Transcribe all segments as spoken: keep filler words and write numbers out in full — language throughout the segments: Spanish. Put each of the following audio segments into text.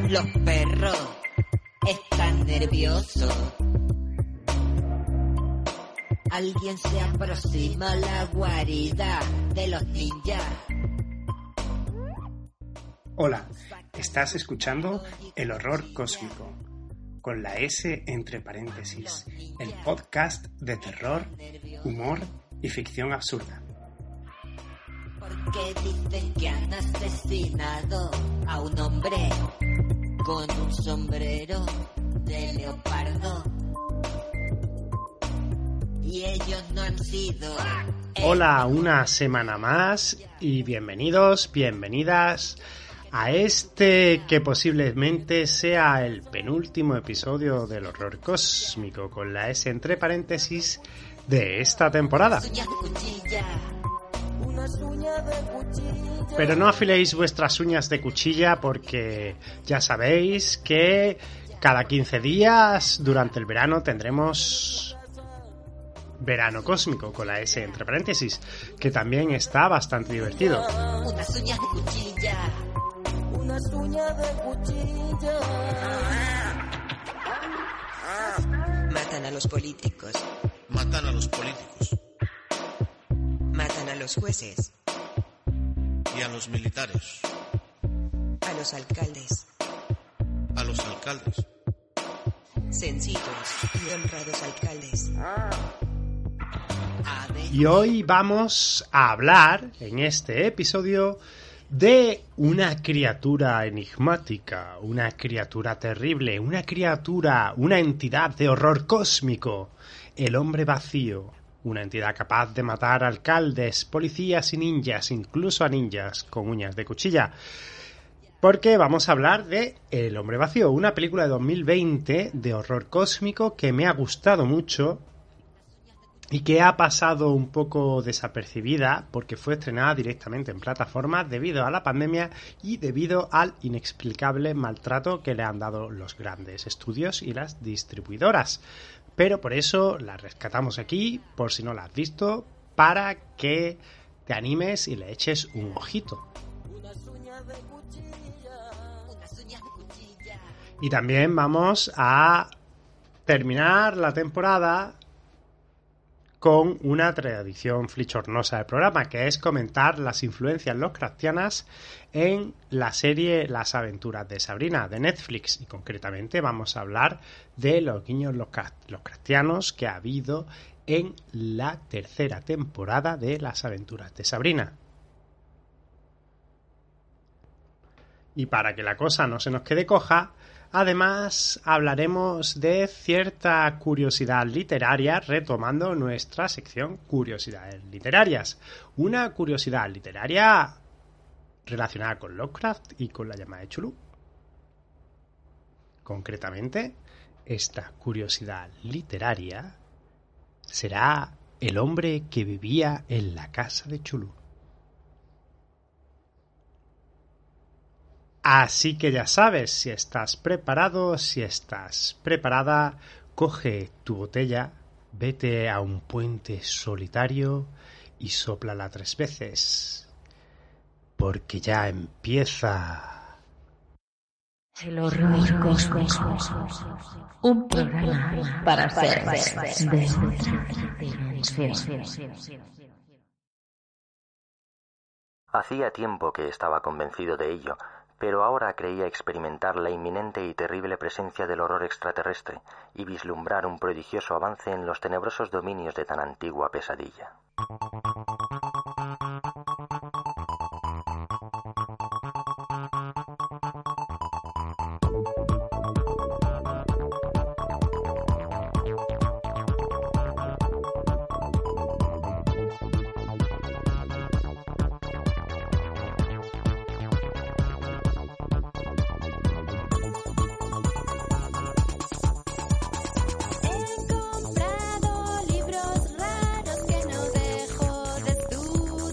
Los perros están nerviosos. Alguien se aproxima a la guarida de los ninjas. Hola, estás escuchando El Horror Cósmico, con la S entre paréntesis, el podcast de terror, humor y ficción absurda. Porque dicen que han asesinado a un hombre con un sombrero de leopardo. Y ellos no han sido... Hola, una semana más y bienvenidos, bienvenidas a este que posiblemente sea el penúltimo episodio del Horror Cósmico, con la S entre paréntesis, de esta temporada. Pero no afiléis vuestras uñas de cuchilla porque ya sabéis que cada quince días durante el verano tendremos Verano Cósmico, con la S entre paréntesis, que también está bastante divertido. Unas uñas de cuchilla. Unas uñas de cuchilla. Matan a los políticos. Matan a los políticos. Matan a los jueces. Y a los militares. A los alcaldes. A los alcaldes. Sencillos y honrados alcaldes. Y hoy vamos a hablar, en este episodio, de una criatura enigmática, una criatura terrible, una criatura, una entidad de horror cósmico, el hombre vacío, una entidad capaz de matar alcaldes, policías y ninjas, incluso a ninjas con uñas de cuchilla. Porque vamos a hablar de El hombre vacío, una película de dos mil veinte de horror cósmico que me ha gustado mucho y que ha pasado un poco desapercibida porque fue estrenada directamente en plataformas debido a la pandemia y debido al inexplicable maltrato que le han dado los grandes estudios y las distribuidoras. Pero por eso la rescatamos aquí, por si no la has visto, para que te animes y le eches un ojito. Y también vamos a terminar la temporada con una tradición flichornosa del programa, que es comentar las influencias lovecraftianas en la serie Las aventuras de Sabrina, de Netflix, y concretamente vamos a hablar de los guiños lovecraftianos que ha habido en la tercera temporada de Las aventuras de Sabrina. Y para que la cosa no se nos quede coja, además hablaremos de cierta curiosidad literaria, retomando nuestra sección Curiosidades Literarias. Una curiosidad literaria relacionada con Lovecraft y con la llamada de Cthulhu. Concretamente, esta curiosidad literaria será El hombre que vivía en la casa de Cthulhu. Así que ya sabes, si estás preparado, si estás preparada, coge tu botella, vete a un puente solitario y sóplala tres veces, porque ya empieza El Horror Cósmico, un programa para seres de otra dimensión. Hacía tiempo que estaba convencido de ello, pero ahora creía experimentar la inminente y terrible presencia del horror extraterrestre y vislumbrar un prodigioso avance en los tenebrosos dominios de tan antigua pesadilla. He comprado libros raros que no dejo de estudiar.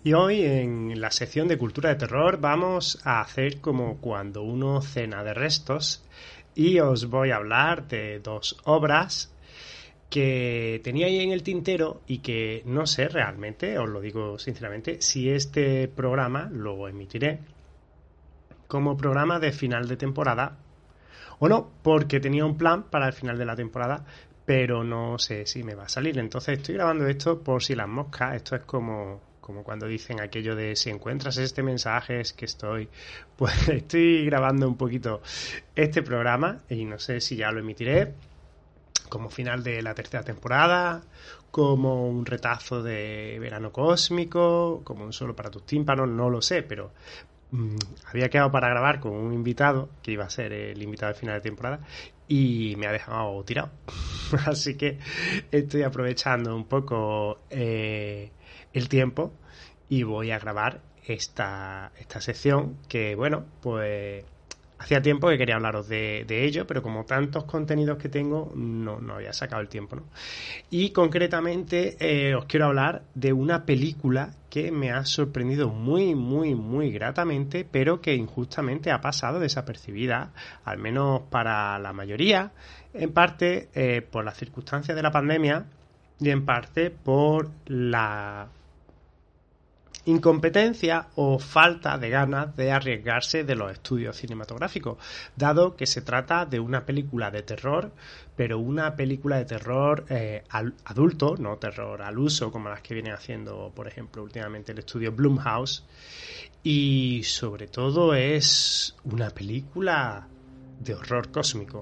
Y hoy en la sección de cultura de terror vamos a hacer como cuando uno cena de restos y os voy a hablar de dos obras que tenía ahí en el tintero y que no sé realmente, os lo digo sinceramente, si este programa lo emitiré como programa de final de temporada o no, porque tenía un plan para el final de la temporada, pero no sé si me va a salir. Entonces estoy grabando esto por si las moscas. Esto es como, como cuando dicen aquello de si encuentras este mensaje es que estoy... Pues estoy grabando un poquito este programa y no sé si ya lo emitiré como final de la tercera temporada, como un retazo de verano cósmico, como un solo para tus tímpanos, no lo sé, pero mmm, había quedado para grabar con un invitado que iba a ser el invitado de final de temporada y me ha dejado tirado. Así que estoy aprovechando un poco eh, el tiempo y voy a grabar esta, esta sección que, bueno, pues hacía tiempo que quería hablaros de, de ello, pero como tantos contenidos que tengo, no, no había sacado el tiempo, ¿no? Y concretamente eh, os quiero hablar de una película que me ha sorprendido muy, muy, muy gratamente, pero que injustamente ha pasado desapercibida, al menos para la mayoría, en parte eh, por las circunstancias de la pandemia y en parte por la incompetencia o falta de ganas de arriesgarse de los estudios cinematográficos, dado que se trata de una película de terror, pero una película de terror eh, al, adulto, no terror al uso como las que viene haciendo, por ejemplo, últimamente el estudio Blumhouse, y sobre todo es una película de horror cósmico.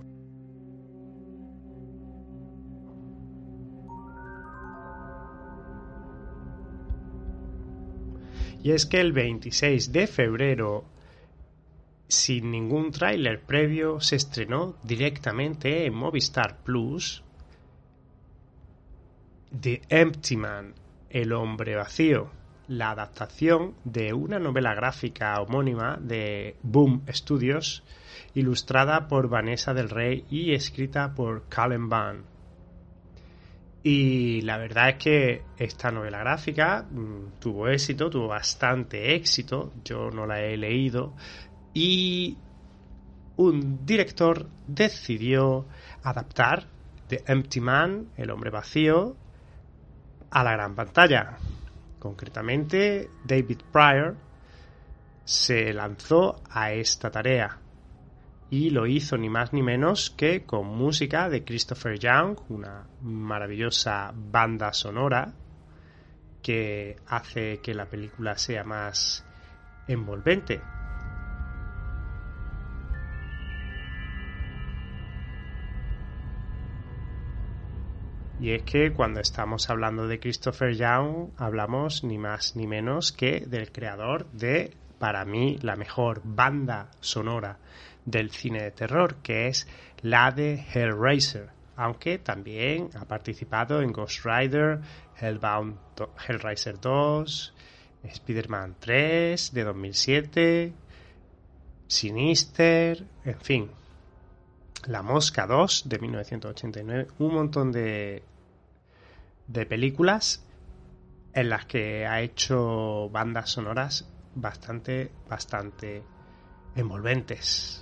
Y es que el veintiséis de febrero, sin ningún tráiler previo, se estrenó directamente en Movistar Plus The Empty Man, El hombre vacío, la adaptación de una novela gráfica homónima de Boom Studios, ilustrada por Vanessa del Rey y escrita por Cullen Bunn. Y la verdad es que esta novela gráfica mmm, tuvo éxito, tuvo bastante éxito, yo no la he leído, y un director decidió adaptar The Empty Man, El hombre vacío, a la gran pantalla. Concretamente, David Pryor se lanzó a esta tarea. Y lo hizo ni más ni menos que con música de Christopher Young, una maravillosa banda sonora que hace que la película sea más envolvente. Y es que cuando estamos hablando de Christopher Young, hablamos ni más ni menos que del creador de, para mí, la mejor banda sonora del cine de terror, que es la de Hellraiser, aunque también ha participado en Ghost Rider, Hellbound, Hellraiser dos, Spider-Man tres de dos mil siete, Sinister, en fin, La Mosca dos de mil novecientos ochenta y nueve, un montón de, de películas en las que ha hecho bandas sonoras bastante, bastante envolventes.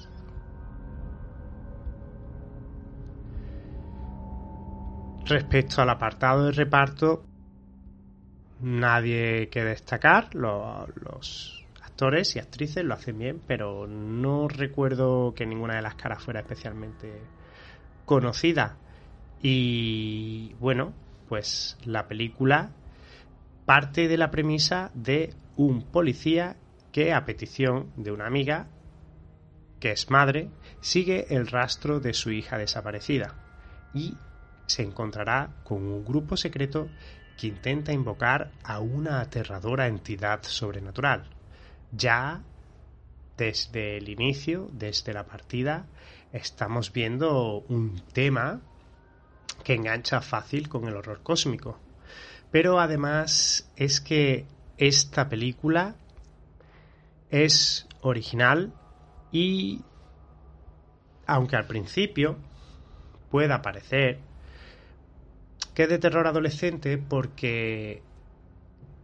Respecto al apartado de reparto, nadie que destacar. Los, los actores y actrices lo hacen bien, pero no recuerdo que ninguna de las caras fuera especialmente conocida. Y bueno, pues la película parte de la premisa de un policía que, a petición de una amiga, que es madre, sigue el rastro de su hija desaparecida y se encontrará con un grupo secreto que intenta invocar a una aterradora entidad sobrenatural. Ya desde el inicio, desde la partida, estamos viendo un tema que engancha fácil con el horror cósmico. Pero además es que esta película es original y, aunque al principio pueda parecer que es de terror adolescente, porque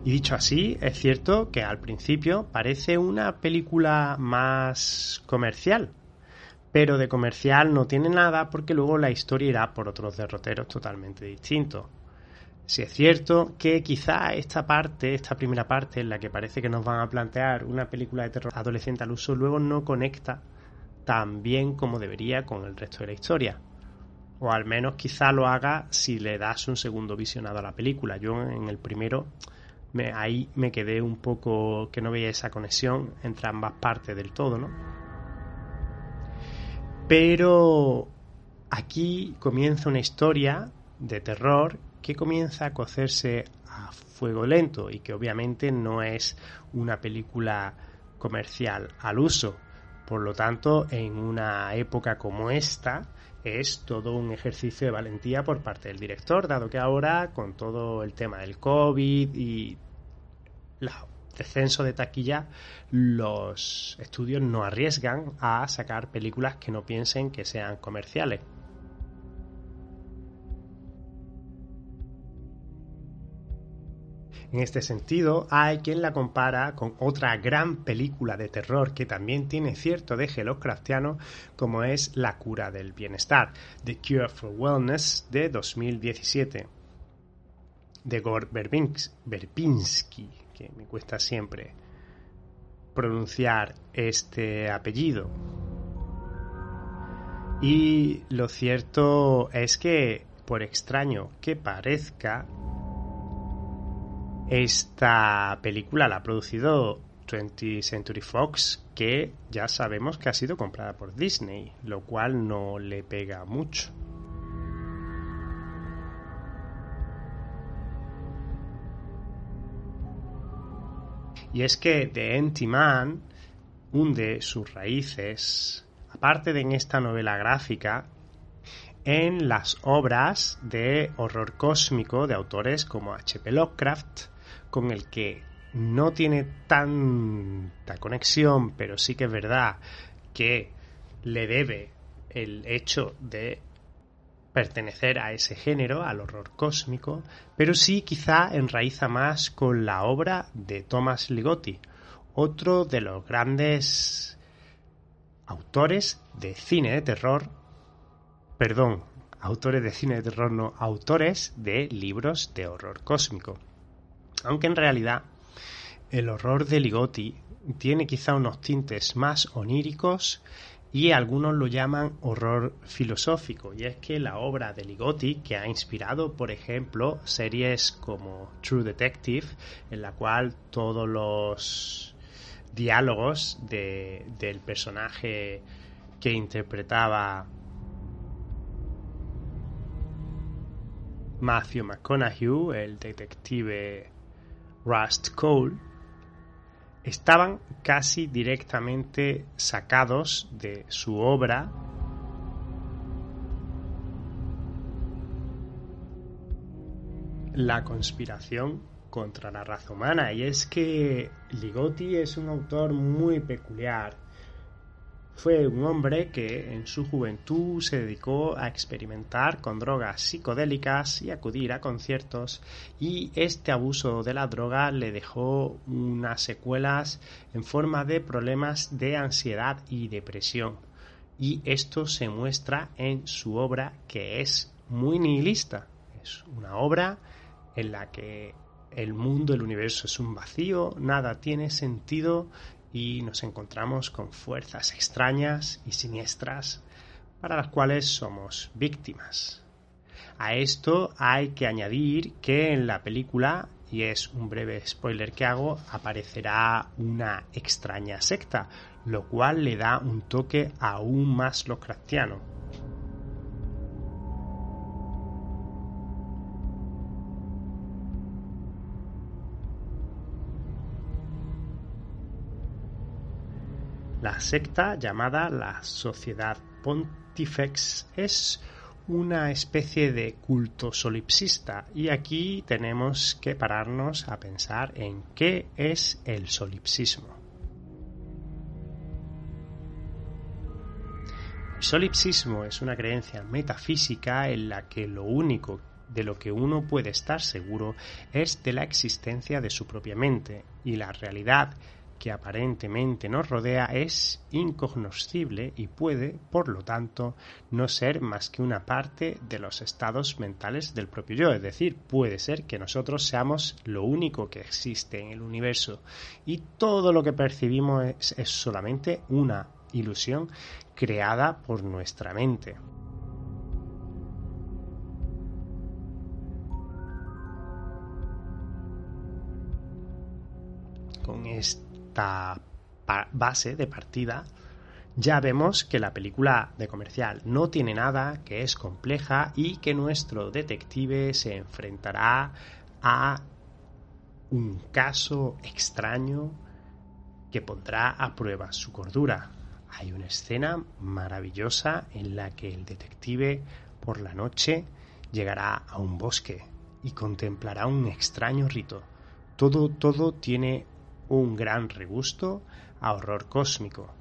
Y dicho así, es cierto que al principio parece una película más comercial, pero de comercial no tiene nada porque luego la historia irá por otros derroteros totalmente distintos. Si es cierto que quizá esta parte, esta primera parte en la que parece que nos van a plantear una película de terror adolescente al uso, luego no conecta tan bien como debería con el resto de la historia. O al menos quizá lo haga si le das un segundo visionado a la película. Yo en el primero me, ahí me quedé un poco que no veía esa conexión entre ambas partes del todo, ¿no? Pero aquí comienza una historia de terror que comienza a cocerse a fuego lento y que obviamente no es una película comercial al uso. Por lo tanto, en una época como esta, es todo un ejercicio de valentía por parte del director, dado que ahora, con todo el tema del COVID y el descenso de taquilla, los estudios no arriesgan a sacar películas que no piensen que sean comerciales. En este sentido, hay quien la compara con otra gran película de terror que también tiene cierto deje Lovecraftiano, como es La cura del bienestar, The Cure for Wellness, de dos mil diecisiete, de Gore Verbinski, que me cuesta siempre pronunciar este apellido. Y lo cierto es que, por extraño que parezca, esta película la ha producido twentieth Century Fox, que ya sabemos que ha sido comprada por Disney, lo cual no le pega mucho. Y es que The Empty Man hunde sus raíces, aparte de en esta novela gráfica, en las obras de horror cósmico de autores como H P Lovecraft, con el que no tiene tanta conexión, pero sí que es verdad que le debe el hecho de pertenecer a ese género, al horror cósmico, pero sí quizá enraiza más con la obra de Thomas Ligotti, otro de los grandes autores de cine de terror, perdón, autores de cine de terror, no, autores de libros de horror cósmico. Aunque en realidad el horror de Ligotti tiene quizá unos tintes más oníricos y algunos lo llaman horror filosófico, y es que la obra de Ligotti, que ha inspirado, por ejemplo, series como True Detective, en la cual todos los diálogos de, del personaje que interpretaba Matthew McConaughey, el detective Rust Cole, estaban casi directamente sacados de su obra La conspiración contra la raza humana. Y es que Ligotti es un autor muy peculiar. Fue un hombre que en su juventud se dedicó a experimentar con drogas psicodélicas y acudir a conciertos, y este abuso de la droga le dejó unas secuelas en forma de problemas de ansiedad y depresión, y esto se muestra en su obra, que es muy nihilista. Es una obra en la que el mundo, el universo es un vacío, nada tiene sentido, y nos encontramos con fuerzas extrañas y siniestras para las cuales somos víctimas. A esto hay que añadir que en la película, y es un breve spoiler que hago, aparecerá una extraña secta, lo cual le da un toque aún más Lovecraftiano. La secta, llamada la Sociedad Pontifex, es una especie de culto solipsista, y aquí tenemos que pararnos a pensar en qué es el solipsismo. El solipsismo es una creencia metafísica en la que lo único de lo que uno puede estar seguro es de la existencia de su propia mente, y la realidad que aparentemente nos rodea es incognoscible y puede, por lo tanto, no ser más que una parte de los estados mentales del propio yo. Es decir, puede ser que nosotros seamos lo único que existe en el universo y todo lo que percibimos es, es solamente una ilusión creada por nuestra mente. Con esta base de partida ya vemos que la película de comercial no tiene nada, que es compleja y que nuestro detective se enfrentará a un caso extraño que pondrá a prueba su cordura. Hay una escena maravillosa en la que el detective por la noche llegará a un bosque y contemplará un extraño rito. Todo, todo tiene un gran regusto a horror cósmico.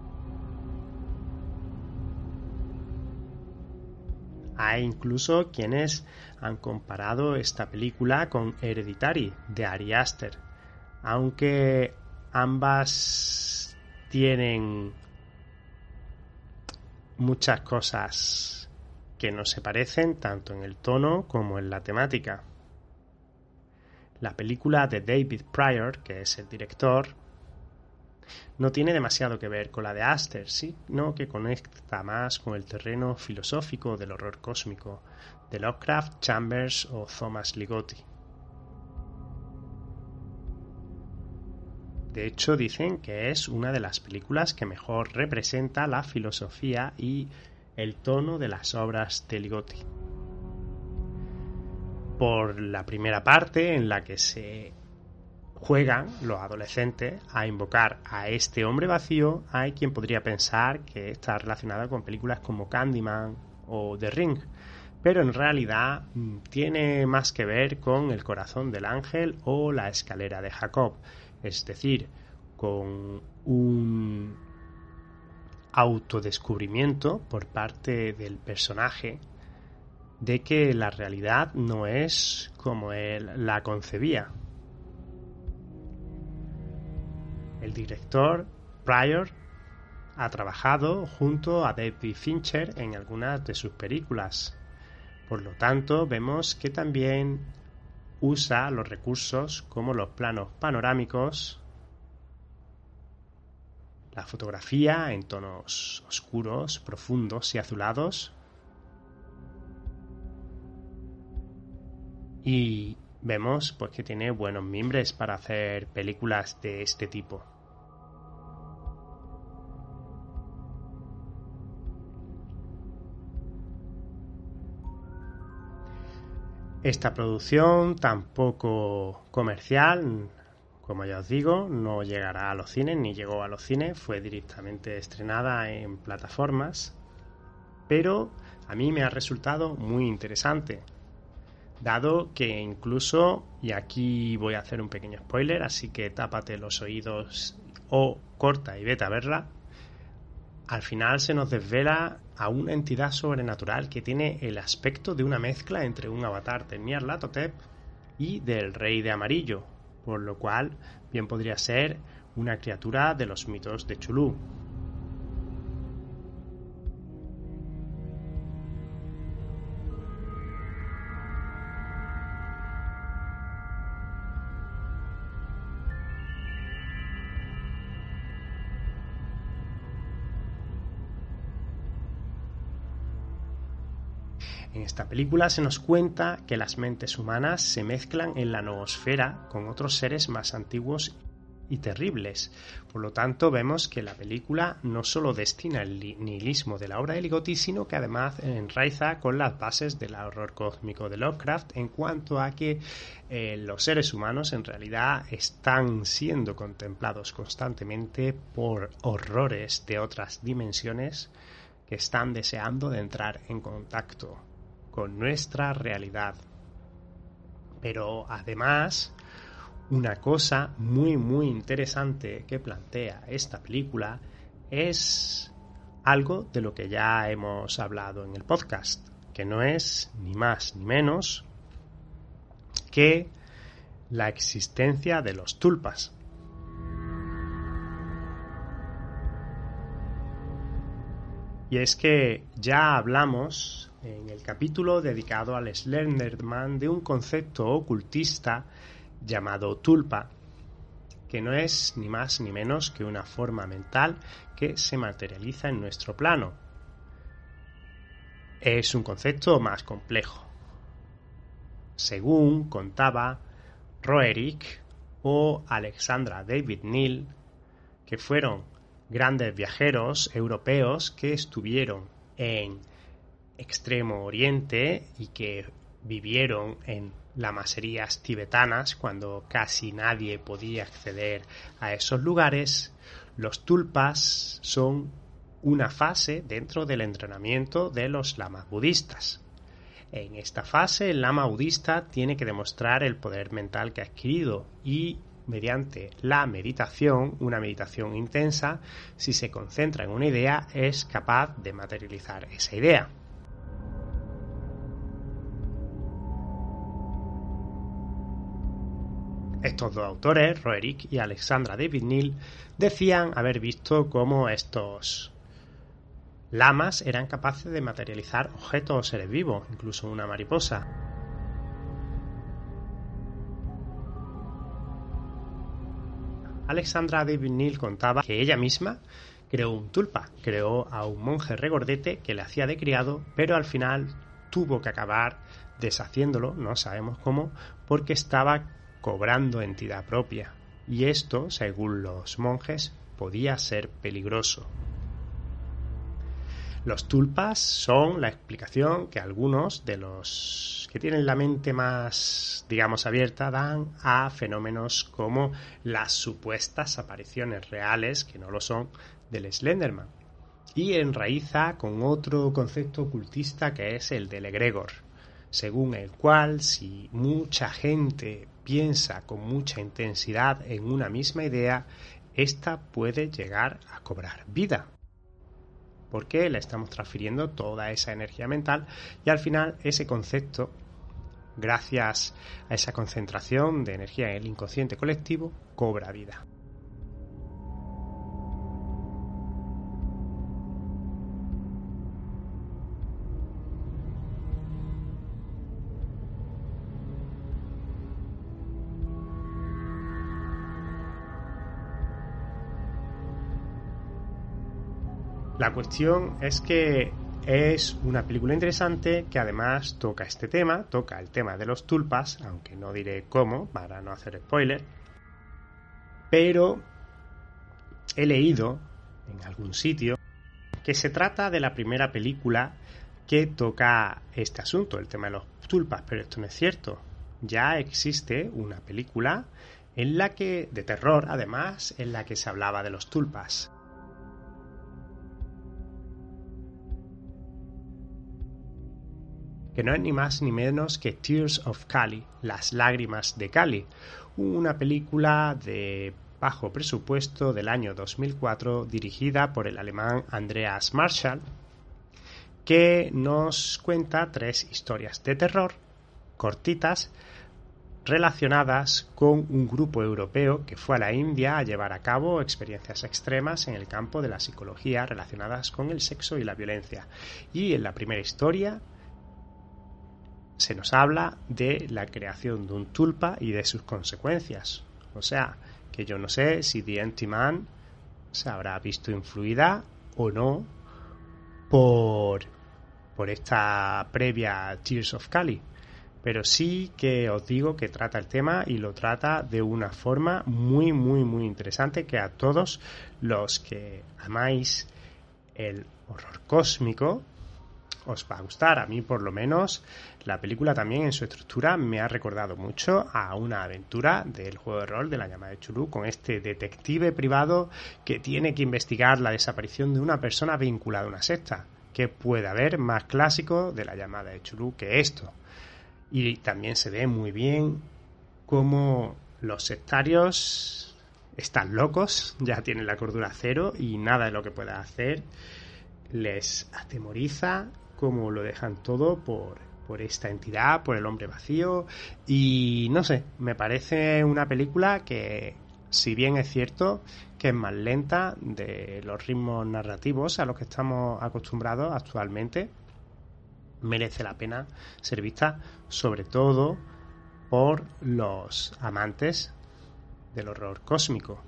Hay incluso quienes han comparado esta película con Hereditary de Ari Aster, aunque ambas tienen muchas cosas que no se parecen tanto en el tono como en la temática. La película de David Pryor, que es el director, no tiene demasiado que ver con la de Aster, sino que conecta más con el terreno filosófico del horror cósmico de Lovecraft, Chambers o Thomas Ligotti. De hecho, dicen que es una de las películas que mejor representa la filosofía y el tono de las obras de Ligotti. Por la primera parte, en la que se juegan los adolescentes a invocar a este hombre vacío, hay quien podría pensar que está relacionada con películas como Candyman o The Ring, pero en realidad tiene más que ver con El corazón del ángel o La escalera de Jacob, es decir, con un autodescubrimiento por parte del personaje de que la realidad no es como él la concebía. El director Pryor ha trabajado junto a David Fincher en algunas de sus películas. Por lo tanto, vemos que también usa los recursos como los planos panorámicos, la fotografía en tonos oscuros, profundos y azulados, y vemos pues que tiene buenos mimbres para hacer películas de este tipo. Esta producción, tampoco comercial, como ya os digo, no llegará a los cines, ni llegó a los cines, fue directamente estrenada en plataformas, pero a mí me ha resultado muy interesante, dado que incluso, y aquí voy a hacer un pequeño spoiler, así que tápate los oídos o corta y vete a verla, al final se nos desvela a una entidad sobrenatural que tiene el aspecto de una mezcla entre un avatar de Nyarlathotep y del Rey de Amarillo, por lo cual bien podría ser una criatura de los mitos de Cthulhu. En esta película se nos cuenta que las mentes humanas se mezclan en la noosfera con otros seres más antiguos y terribles. Por lo tanto, vemos que la película no solo destina el nihilismo de la obra de Ligotti, sino que además enraiza con las bases del horror cósmico de Lovecraft en cuanto a que eh, los seres humanos en realidad están siendo contemplados constantemente por horrores de otras dimensiones que están deseando de entrar en contacto con nuestra realidad. Pero además, una cosa muy muy interesante que plantea esta película es algo de lo que ya hemos hablado en el podcast, que no es ni más ni menos que la existencia de los tulpas. Y es que ya hablamos en el capítulo dedicado al Slenderman de un concepto ocultista llamado tulpa, que no es ni más ni menos que una forma mental que se materializa en nuestro plano. Es un concepto más complejo. Según contaba Roerich o Alexandra David Neal, que fueron grandes viajeros europeos que estuvieron en Extremo Oriente y que vivieron en lamaserías tibetanas cuando casi nadie podía acceder a esos lugares, los tulpas son una fase dentro del entrenamiento de los lamas budistas. En esta fase, el lama budista tiene que demostrar el poder mental que ha adquirido y, mediante la meditación, una meditación intensa, si se concentra en una idea, es capaz de materializar esa idea. Estos dos autores, Roerich y Alexandra David Neal, decían haber visto cómo estos lamas eran capaces de materializar objetos o seres vivos, incluso una mariposa. Alexandra David Neal contaba que ella misma creó un tulpa, creó a un monje regordete que le hacía de criado, pero al final tuvo que acabar deshaciéndolo, no sabemos cómo, porque estaba cobrando entidad propia, y esto, según los monjes, podía ser peligroso. Los tulpas son la explicación que algunos de los que tienen la mente más, digamos, abierta dan a fenómenos como las supuestas apariciones reales, que no lo son, del Slenderman, y enraiza con otro concepto ocultista que es el del egregor, según el cual si mucha gente piensa con mucha intensidad en una misma idea, ésta puede llegar a cobrar vida, porque le estamos transfiriendo toda esa energía mental y al final ese concepto, gracias a esa concentración de energía en el inconsciente colectivo, cobra vida. La cuestión es que es una película interesante que además toca este tema, toca el tema de los tulpas, aunque no diré cómo, para no hacer spoiler, pero he leído en algún sitio que se trata de la primera película que toca este asunto, el tema de los tulpas, pero esto no es cierto. Ya existe una película en la que, de terror además, en la que se hablaba de los tulpas. Que no es ni más ni menos que Tears of Kali, Las lágrimas de Kali, una película de bajo presupuesto del año dos mil cuatro dirigida por el alemán Andreas Marschall, que nos cuenta tres historias de terror cortitas relacionadas con un grupo europeo que fue a la India a llevar a cabo experiencias extremas en el campo de la psicología relacionadas con el sexo y la violencia. Y en la primera historia se nos habla de la creación de un tulpa y de sus consecuencias. O sea, que yo no sé si The Empty Man se habrá visto influida o no por, por esta previa Tears of Kali. Pero sí que os digo que trata el tema y lo trata de una forma muy, muy, muy interesante que a todos los que amáis el horror cósmico os va a gustar. A mí, por lo menos, la película también en su estructura me ha recordado mucho a una aventura del juego de rol de La Llama de Chulú, con este detective privado que tiene que investigar la desaparición de una persona vinculada a una secta. ¿Qué puede haber más clásico de La Llamada de Chulú que esto? Y también se ve muy bien cómo los sectarios están locos, ya tienen la cordura cero y nada de lo que pueda hacer les atemoriza cómo lo dejan todo por, por esta entidad, por el hombre vacío. Y no sé, me parece una película que, si bien es cierto que es más lenta de los ritmos narrativos a los que estamos acostumbrados actualmente, merece la pena ser vista, sobre todo por los amantes del horror cósmico.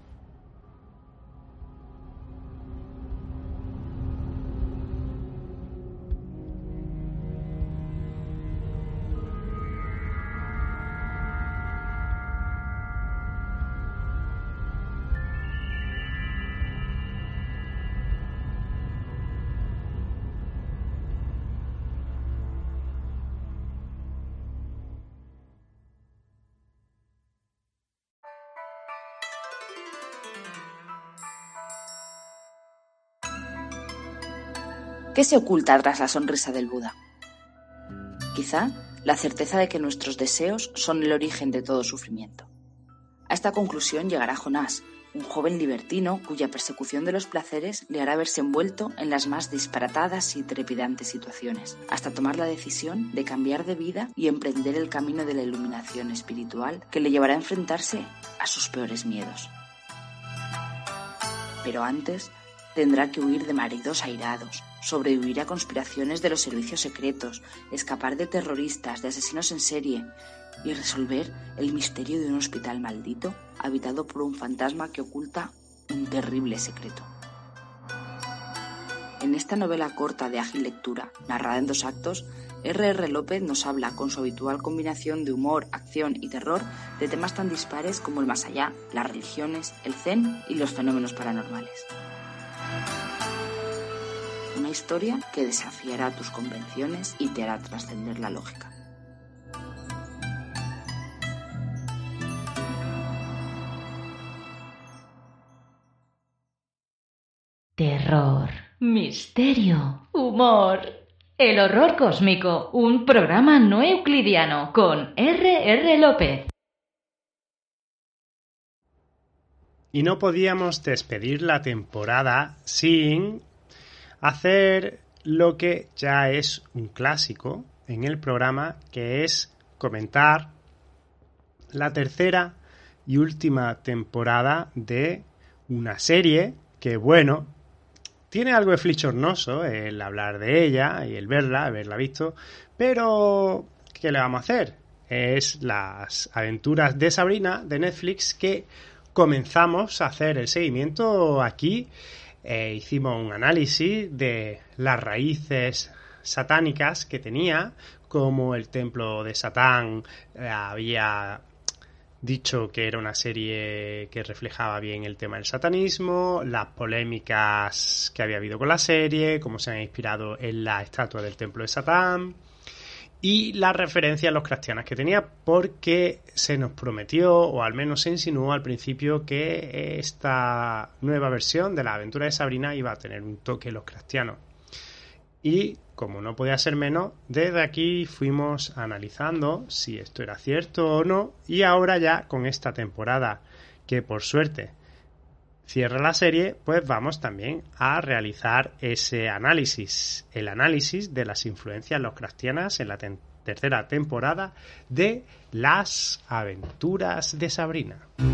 ¿Qué se oculta tras la sonrisa del Buda? Quizá la certeza de que nuestros deseos son el origen de todo sufrimiento. A esta conclusión llegará Jonás, un joven libertino cuya persecución de los placeres le hará verse envuelto en las más disparatadas y trepidantes situaciones, hasta tomar la decisión de cambiar de vida y emprender el camino de la iluminación espiritual que le llevará a enfrentarse a sus peores miedos. Pero antes tendrá que huir de maridos airados, sobrevivir a conspiraciones de los servicios secretos, escapar de terroristas, de asesinos en serie y resolver el misterio de un hospital maldito habitado por un fantasma que oculta un terrible secreto. En esta novela corta de ágil lectura, narrada en dos actos, erre erre López nos habla con su habitual combinación de humor, acción y terror de temas tan dispares como el más allá, las religiones, el zen y los fenómenos paranormales. Una historia que desafiará tus convenciones y te hará trascender la lógica. Terror, misterio, humor. El horror cósmico, un programa no euclidiano con erre erre López. Y no podíamos despedir la temporada sin hacer lo que ya es un clásico en el programa, que es comentar la tercera y última temporada de una serie que, bueno, tiene algo de flichornoso el hablar de ella y el verla, haberla visto, pero ¿qué le vamos a hacer? Es Las aventuras de Sabrina de Netflix, que comenzamos a hacer el seguimiento aquí. Eh, hicimos un análisis de las raíces satánicas que tenía, como el templo de Satán eh, había dicho que era una serie que reflejaba bien el tema del satanismo, las polémicas que había habido con la serie, cómo se han inspirado en la estatua del templo de Satán y las referencias lovecraftianas que tenía, porque se nos prometió, o al menos se insinuó al principio, que esta nueva versión de la aventura de Sabrina iba a tener un toque lovecraftiano. Y como no podía ser menos, desde aquí fuimos analizando si esto era cierto o no, y ahora ya con esta temporada, que por suerte cierra la serie, pues vamos también a realizar ese análisis, el análisis de las influencias lovecraftianas en la te- tercera temporada de Las aventuras de Sabrina.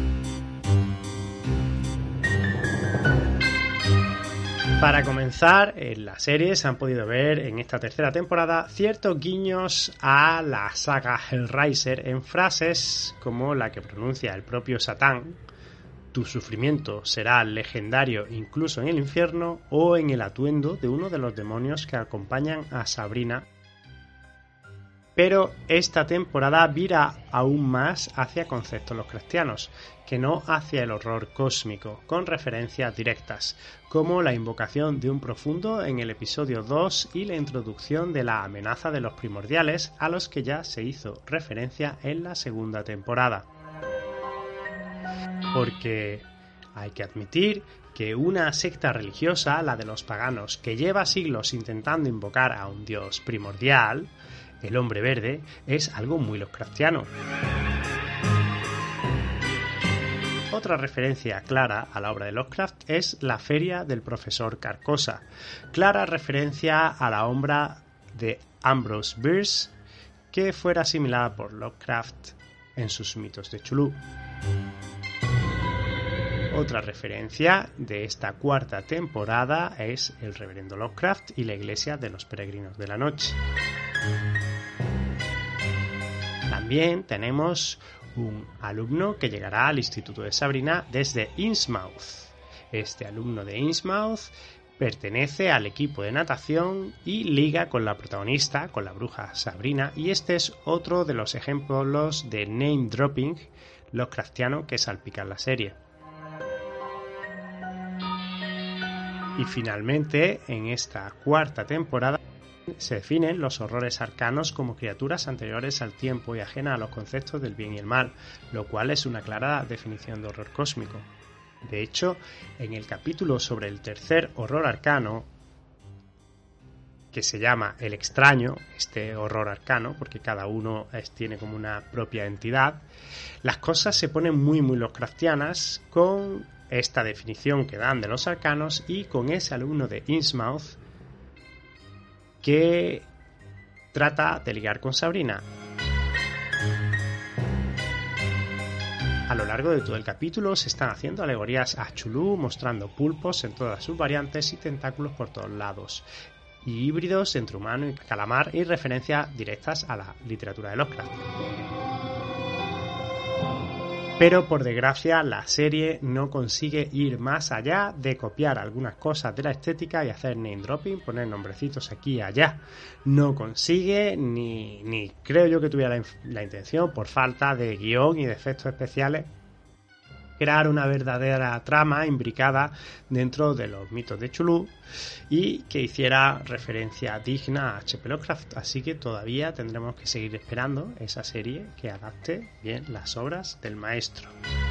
Para comenzar, en la serie se han podido ver en esta tercera temporada ciertos guiños a la saga Hellraiser en frases como la que pronuncia el propio Satán: tu sufrimiento será legendario incluso en el infierno, o en el atuendo de uno de los demonios que acompañan a Sabrina. Pero esta temporada vira aún más hacia conceptos lovecraftianos, que no hacia el horror cósmico, con referencias directas, como la invocación de un profundo en el episodio dos y la introducción de la amenaza de los primordiales, a los que ya se hizo referencia en la segunda temporada. Porque hay que admitir que una secta religiosa, la de los paganos, que lleva siglos intentando invocar a un dios primordial, el hombre verde, es algo muy lovecraftiano. Otra referencia clara a la obra de Lovecraft es la feria del profesor Carcosa, clara referencia a la obra de Ambrose Bierce que fuera asimilada por Lovecraft en sus mitos de Cthulhu. Otra referencia de esta cuarta temporada es el Reverendo Lovecraft y la Iglesia de los Peregrinos de la Noche. También tenemos un alumno que llegará al Instituto de Sabrina desde Innsmouth. Este alumno de Innsmouth pertenece al equipo de natación y liga con la protagonista, con la bruja Sabrina, y este es otro de los ejemplos de name dropping Lovecraftiano que salpica en la serie. Y finalmente, en esta cuarta temporada, se definen los horrores arcanos como criaturas anteriores al tiempo y ajenas a los conceptos del bien y el mal, lo cual es una clara definición de horror cósmico. De hecho, en el capítulo sobre el tercer horror arcano, que se llama El Extraño, este horror arcano, porque cada uno es, tiene como una propia entidad, las cosas se ponen muy muy lovecraftianas con esta definición que dan de los arcanos y con ese alumno de Innsmouth que trata de ligar con Sabrina. A lo largo de todo el capítulo se están haciendo alegorías a Cthulhu, mostrando pulpos en todas sus variantes y tentáculos por todos lados, y híbridos entre humano y calamar, y referencias directas a la literatura de Lovecraft. Pero por desgracia la serie no consigue ir más allá de copiar algunas cosas de la estética y hacer name dropping, poner nombrecitos aquí y allá. No consigue, ni, ni creo yo que tuviera la, la intención, por falta de guión y de efectos especiales, crear una verdadera trama imbricada dentro de los mitos de Cthulhu y que hiciera referencia digna a H P Lovecraft. Así que todavía tendremos que seguir esperando esa serie que adapte bien las obras del maestro.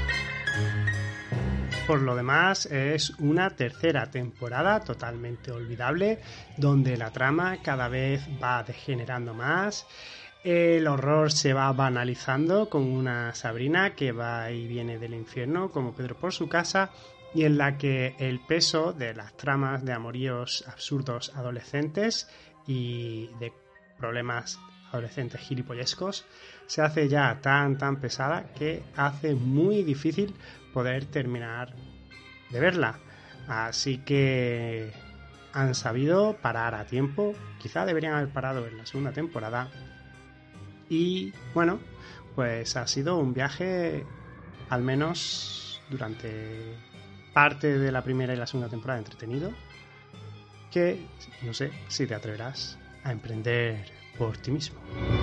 Por lo demás, es una tercera temporada totalmente olvidable, donde la trama cada vez va degenerando más. El horror se va banalizando con una Sabrina que va y viene del infierno como Pedro por su casa, y en la que el peso de las tramas de amoríos absurdos adolescentes y de problemas adolescentes gilipollescos se hace ya tan tan pesada que hace muy difícil poder terminar de verla. Así que han sabido parar a tiempo, quizá deberían haber parado en la segunda temporada. Y bueno, pues ha sido un viaje, al menos durante parte de la primera y la segunda temporada, entretenido, que no sé si te atreverás a emprender por ti mismo.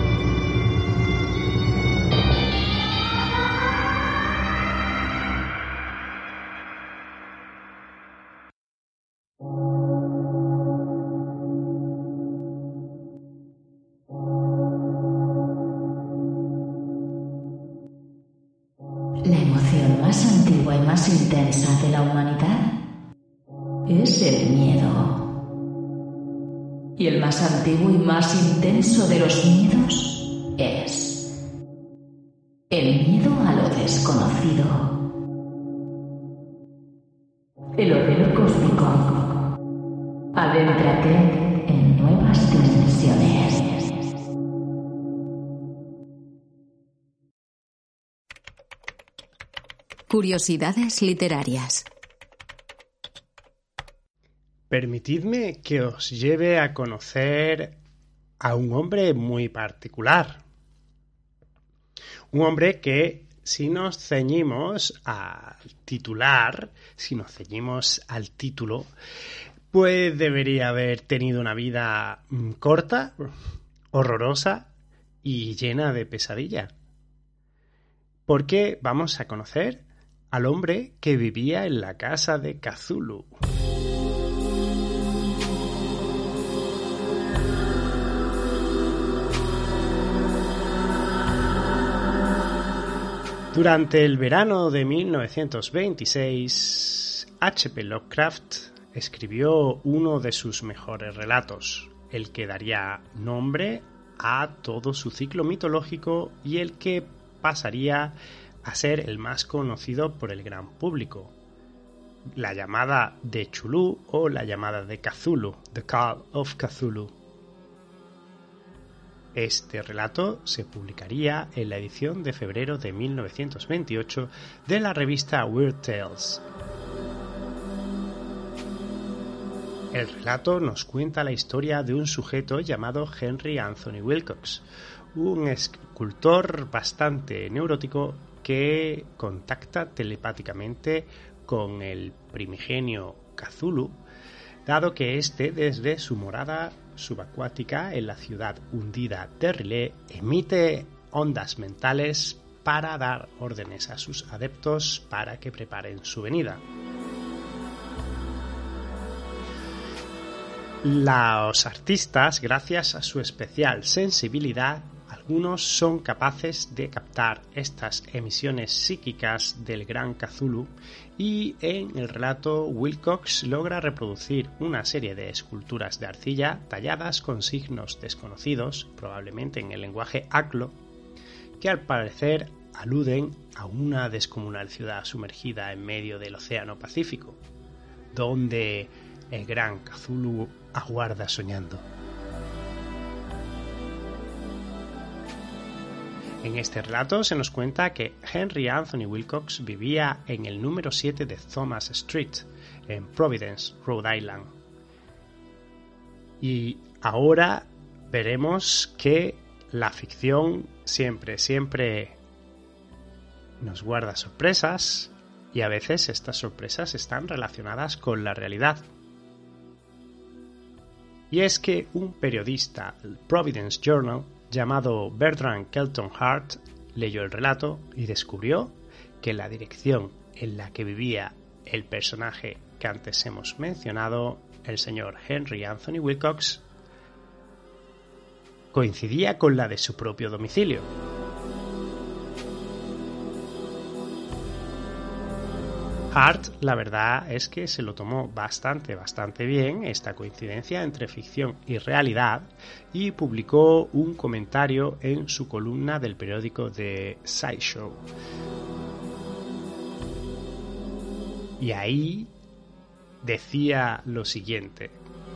La emoción más antigua y más intensa de la humanidad es el miedo. Y el más antiguo y más intenso de los miedos es el miedo a lo desconocido. El horror cósmico. Adéntrate en nuevas dimensiones. Curiosidades literarias. Permitidme que os lleve a conocer a un hombre muy particular. Un hombre que, si nos ceñimos al titular, si nos ceñimos al título, pues debería haber tenido una vida corta, horrorosa y llena de pesadillas. Porque vamos a conocer al hombre que vivía en la casa de Cthulhu. Durante el verano de mil novecientos veintiséis, H P Lovecraft escribió uno de sus mejores relatos, el que daría nombre a todo su ciclo mitológico y el que pasaría a ser el más conocido por el gran público, La llamada de Cthulhu o La llamada de Cthulhu, The Call of Cthulhu. Este relato se publicaría en la edición de febrero de mil novecientos veintiocho de la revista Weird Tales. El relato nos cuenta la historia de un sujeto llamado Henry Anthony Wilcox, un escultor bastante neurótico que contacta telepáticamente con el primigenio Cthulhu, dado que éste, desde su morada subacuática en la ciudad hundida de Riley, emite ondas mentales para dar órdenes a sus adeptos para que preparen su venida. Los artistas, gracias a su especial sensibilidad, algunos son capaces de captar estas emisiones psíquicas del gran Cthulhu, y en el relato Wilcox logra reproducir una serie de esculturas de arcilla talladas con signos desconocidos, probablemente en el lenguaje Aklo, que al parecer aluden a una descomunal ciudad sumergida en medio del Océano Pacífico, donde el gran Cthulhu aguarda soñando. En este relato se nos cuenta que Henry Anthony Wilcox vivía en el número siete de Thomas Street, en Providence, Rhode Island. Y ahora veremos que la ficción siempre, siempre nos guarda sorpresas, y a veces estas sorpresas están relacionadas con la realidad. Y es que un periodista del Providence Journal llamado Bertrand Kelton Hart leyó el relato y descubrió que la dirección en la que vivía el personaje que antes hemos mencionado, el señor Henry Anthony Wilcox, coincidía con la de su propio domicilio. Hart, la verdad es que se lo tomó bastante, bastante bien esta coincidencia entre ficción y realidad, y publicó un comentario en su columna del periódico The Sideshow. Y ahí decía lo siguiente: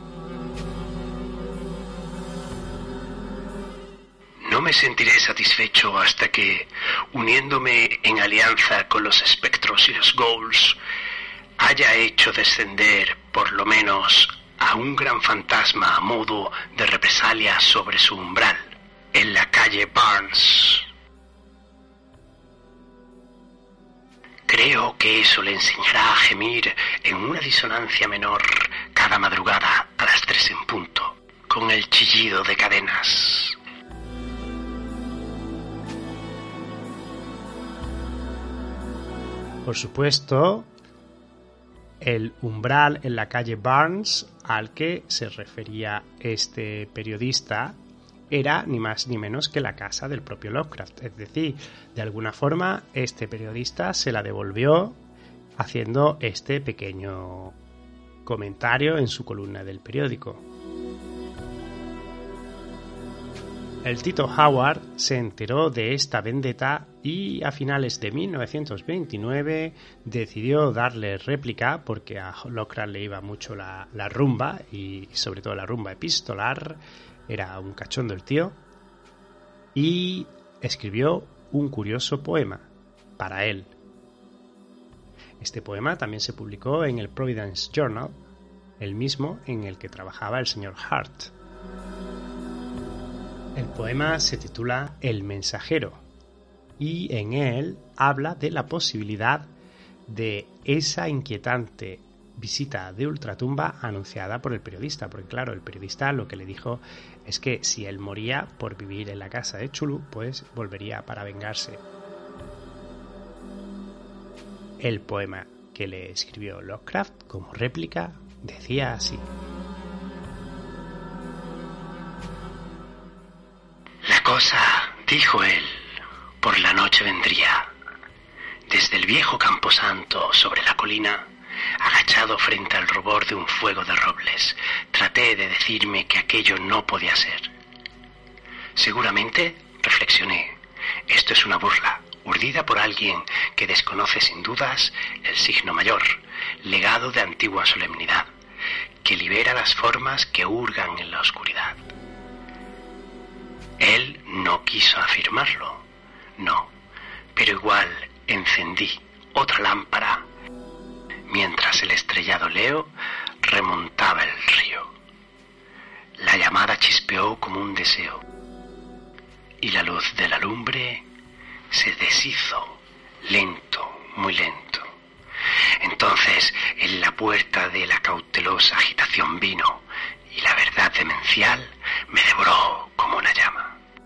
no me sentiré satisfecho hasta que, uniéndome en alianza con los espectros y los ghouls, haya hecho descender, por lo menos, a un gran fantasma a modo de represalia sobre su umbral, en la calle Barnes. Creo que eso le enseñará a gemir en una disonancia menor cada madrugada a las tres en punto, con el chillido de cadenas. Por supuesto, el umbral en la calle Barnes al que se refería este periodista era ni más ni menos que la casa del propio Lovecraft. Es decir, de alguna forma este periodista se la devolvió haciendo este pequeño comentario en su columna del periódico. El Tito Howard se enteró de esta vendetta y a finales de mil novecientos veintinueve decidió darle réplica, porque a Lovecraft le iba mucho la, la rumba, y sobre todo la rumba epistolar. Era un cachondo el tío, y escribió un curioso poema para él. Este poema también se publicó en el Providence Journal, el mismo en el que trabajaba el señor Hart. El poema se titula El mensajero, y en él habla de la posibilidad de esa inquietante visita de ultratumba anunciada por el periodista, porque claro, el periodista lo que le dijo es que si él moría por vivir en la casa de Chulu, pues volvería para vengarse. El poema que le escribió Lovecraft como réplica decía así: La cosa, dijo él, por la noche vendría. Desde el viejo camposanto sobre la colina, agachado frente al rubor de un fuego de robles, traté de decirme que aquello no podía ser. Seguramente, reflexioné, esto es una burla, urdida por alguien que desconoce sin dudas el signo mayor, legado de antigua solemnidad, que libera las formas que hurgan en la oscuridad. Él no quiso afirmarlo, no, pero igual encendí otra lámpara mientras el estrellado Leo remontaba el río. La llamada chispeó como un deseo y la luz de la lumbre se deshizo lento, muy lento. Entonces en la puerta de la cautelosa agitación vino y la verdad demencial me devoró como una llama.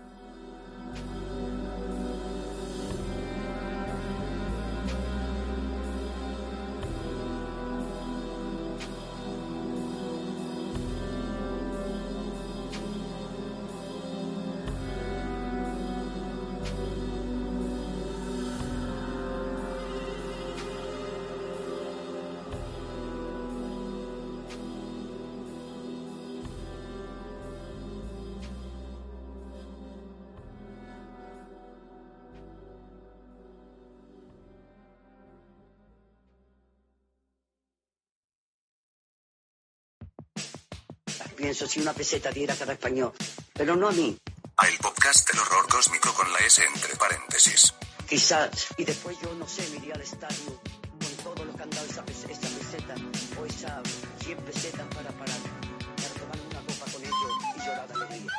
Pienso si una peseta diera cada español, pero no a mí. El podcast del horror cósmico con la S entre paréntesis. Quizás, y después yo no sé, me iría al estadio con todo lo que han dado esa, pes- esa peseta o esas cien pesetas para parar, para tomar una copa con ellos y llorar de alegría.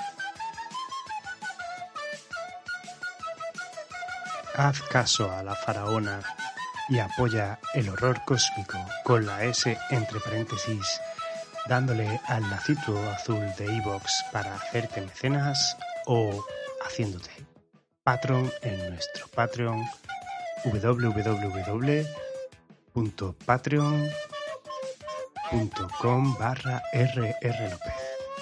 Haz caso a la faraona y apoya el horror cósmico con la S entre paréntesis, dándole al lacito azul de iVoox para hacerte mecenas o haciéndote Patreon en nuestro Patreon w w w punto patreon punto com barra r r lópez.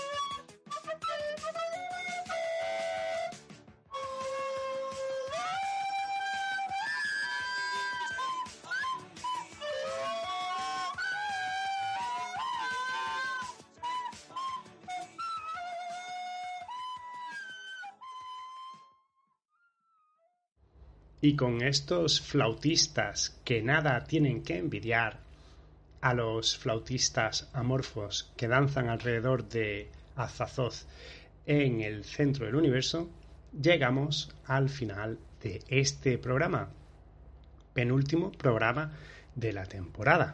Y con estos flautistas que nada tienen que envidiar a los flautistas amorfos que danzan alrededor de Azathoth en el centro del universo, llegamos al final de este programa, penúltimo programa de la temporada.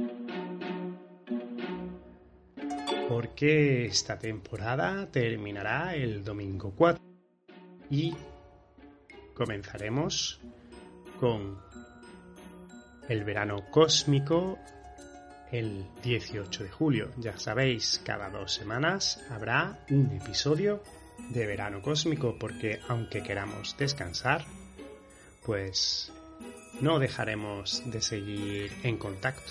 Porque esta temporada terminará el domingo cuatro y comenzaremos con el verano cósmico el dieciocho de julio. Ya sabéis, cada dos semanas habrá un episodio de verano cósmico porque aunque queramos descansar, pues no dejaremos de seguir en contacto.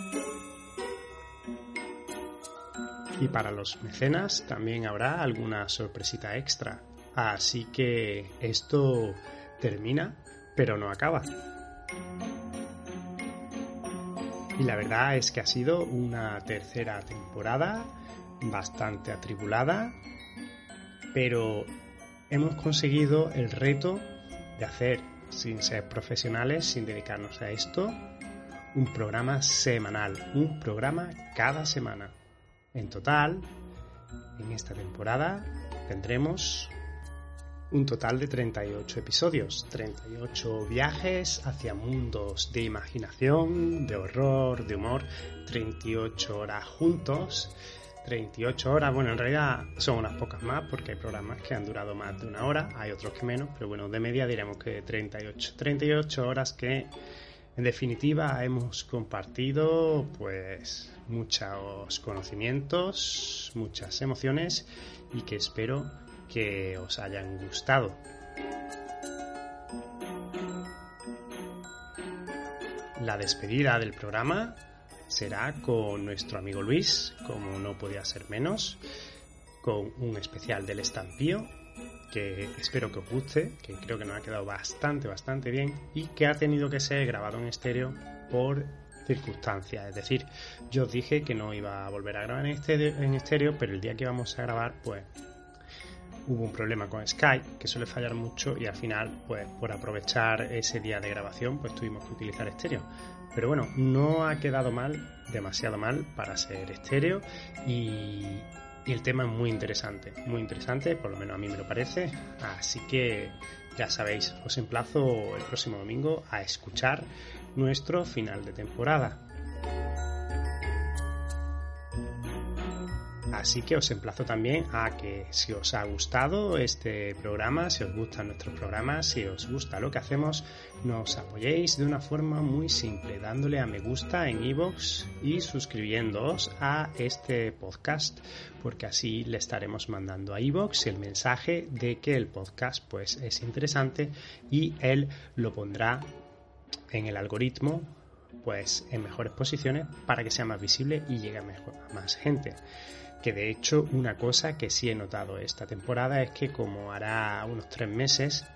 Y para los mecenas también habrá alguna sorpresita extra. Así que esto termina, pero no acaba. Y la verdad es que ha sido una tercera temporada bastante atribulada, pero hemos conseguido el reto de hacer, sin ser profesionales, sin dedicarnos a esto, un programa semanal, un programa cada semana. En total, en esta temporada tendremos un total de treinta y ocho episodios, treinta y ocho viajes hacia mundos de imaginación, de horror, de humor, treinta y ocho horas juntos, treinta y ocho horas, bueno, en realidad son unas pocas más porque hay programas que han durado más de una hora, hay otros que menos, pero bueno, de media diremos que treinta y ocho, treinta y ocho horas que en definitiva hemos compartido pues muchos conocimientos, muchas emociones y que espero que os hayan gustado. La despedida del programa será con nuestro amigo Luis, como no podía ser menos, con un especial del estampío que espero que os guste, que creo que nos ha quedado bastante, bastante bien y que ha tenido que ser grabado en estéreo por circunstancias. Es decir, yo os dije que no iba a volver a grabar en estéreo, en estéreo, pero el día que íbamos a grabar, pues hubo un problema con Skype que suele fallar mucho y al final, pues por aprovechar ese día de grabación, pues tuvimos que utilizar estéreo. Pero bueno, no ha quedado mal, demasiado mal para ser estéreo y Y el tema es muy interesante, muy interesante, por lo menos a mí me lo parece. Así que ya sabéis, os emplazo el próximo domingo a escuchar nuestro final de temporada. Así que os emplazo también a que si os ha gustado este programa, si os gustan nuestros programas, si os gusta lo que hacemos, nos apoyéis de una forma muy simple, dándole a me gusta en iVoox y suscribiéndoos a este podcast, porque así le estaremos mandando a iVoox el mensaje de que el podcast pues es interesante y él lo pondrá en el algoritmo pues en mejores posiciones para que sea más visible y llegue a, mejor, a más gente. Que de hecho una cosa que sí he notado esta temporada es que como hará unos tres meses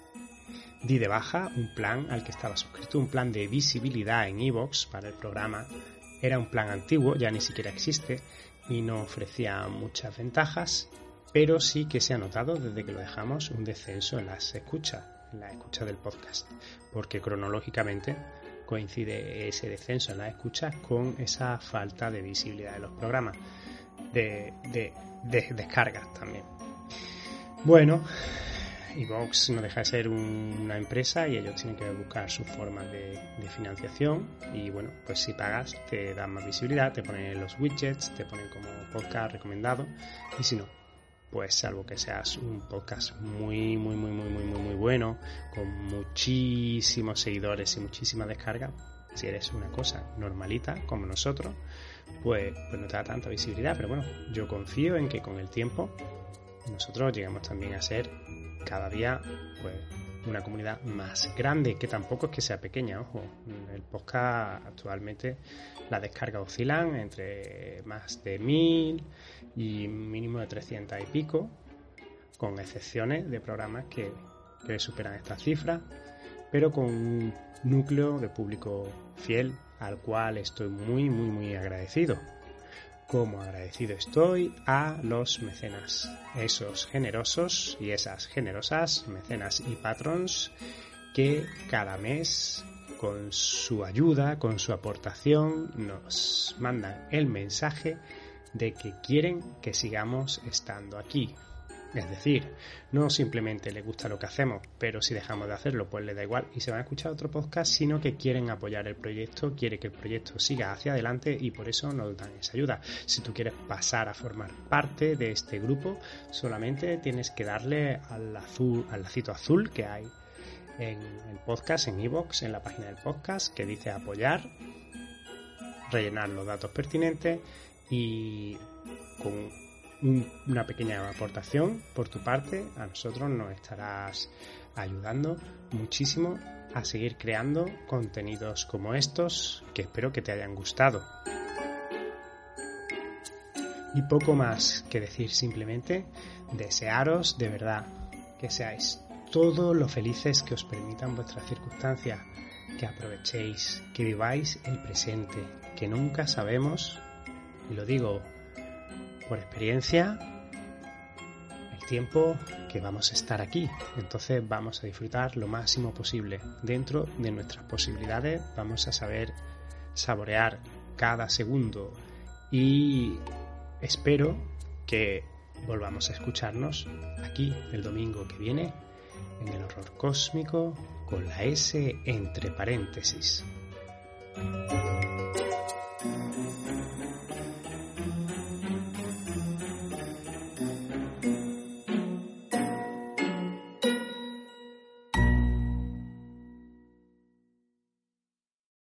di de baja un plan al que estaba suscrito, un plan de visibilidad en iVoox para el programa. Era un plan antiguo, ya ni siquiera existe y no ofrecía muchas ventajas, pero sí que se ha notado desde que lo dejamos un descenso en las escuchas, en la escucha del podcast, porque cronológicamente coincide ese descenso en las escuchas con esa falta de visibilidad de los programas. De, de, de descargas también. Bueno, iVoox no deja de ser un, una empresa y ellos tienen que buscar sus formas de, de financiación y bueno, pues si pagas te dan más visibilidad, te ponen los widgets, te ponen como podcast recomendado y si no, pues salvo que seas un podcast muy muy muy muy muy muy muy bueno con muchísimos seguidores y muchísimas descargas, si eres una cosa normalita como nosotros, Pues, pues no te da tanta visibilidad, pero bueno, yo confío en que con el tiempo nosotros lleguemos también a ser cada día pues una comunidad más grande, que tampoco es que sea pequeña, ojo, el podcast actualmente las descargas oscilan entre más de mil y mínimo de trescientas y pico, con excepciones de programas que, que superan estas cifras, pero con un núcleo de público fiel al cual estoy muy muy muy agradecido. Como agradecido estoy a los mecenas, esos generosos y esas generosas mecenas y patrons que cada mes con su ayuda, con su aportación nos mandan el mensaje de que quieren que sigamos estando aquí. Es decir, no simplemente les gusta lo que hacemos, pero si dejamos de hacerlo, pues les da igual y se van a escuchar otro podcast, sino que quieren apoyar el proyecto, quieren que el proyecto siga hacia adelante y por eso nos dan esa ayuda. Si tú quieres pasar a formar parte de este grupo, solamente tienes que darle al azul, al lacito azul que hay en el podcast, en iVoox, en la página del podcast, que dice apoyar, rellenar los datos pertinentes y con una pequeña aportación por tu parte a nosotros nos estarás ayudando muchísimo a seguir creando contenidos como estos que espero que te hayan gustado. Y poco más que decir, simplemente desearos de verdad que seáis todo lo felices que os permitan vuestras circunstancias, que aprovechéis, que viváis el presente, que nunca sabemos, y lo digo por experiencia, el tiempo que vamos a estar aquí. Entonces vamos a disfrutar lo máximo posible. Dentro de nuestras posibilidades vamos a saber saborear cada segundo y espero que volvamos a escucharnos aquí el domingo que viene en el horror cósmico con la S entre paréntesis.